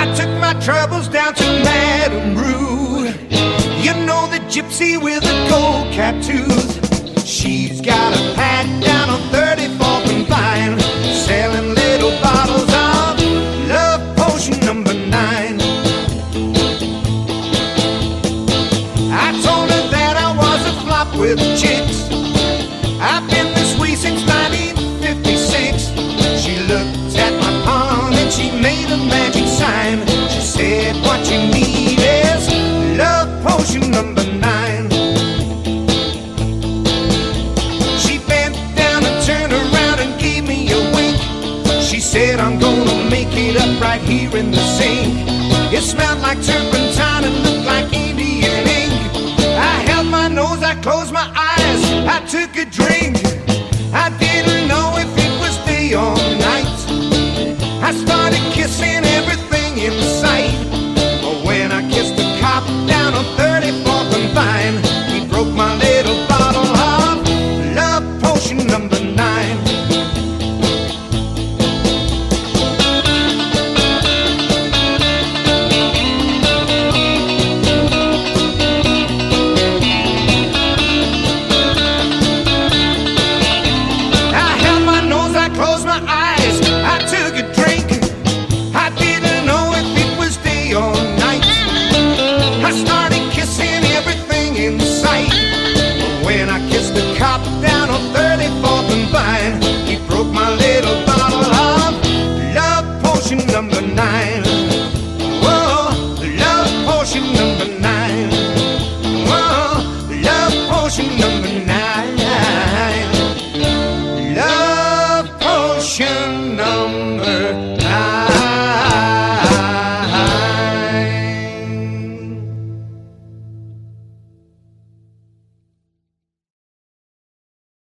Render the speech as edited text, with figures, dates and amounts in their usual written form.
I took my troubles down to Madame Rue. You know the gypsy with the gold cap tooth. She's got a pack down on 34th and Vine, selling little bottles of love potion number 9. I told her that I was a flop with chicks. I've been this way since 1956. She looked at my palm and she made a magic sign. She said, what you need is love potion number 9. She bent down and turned around and gave me a wink. She said, I'm gonna make it up right here in the sink. It smelled like turpentine and looked like Indian ink. I held my nose, I closed my eyes, I took a drink. I didn't know if it was day or night. I started kissing everything in sight. But when I kissed the cop down on 34th and Vine, he broke my little bottle of love potion number 9. Down on 34th and Vine, he broke my little bottle of love potion number 9.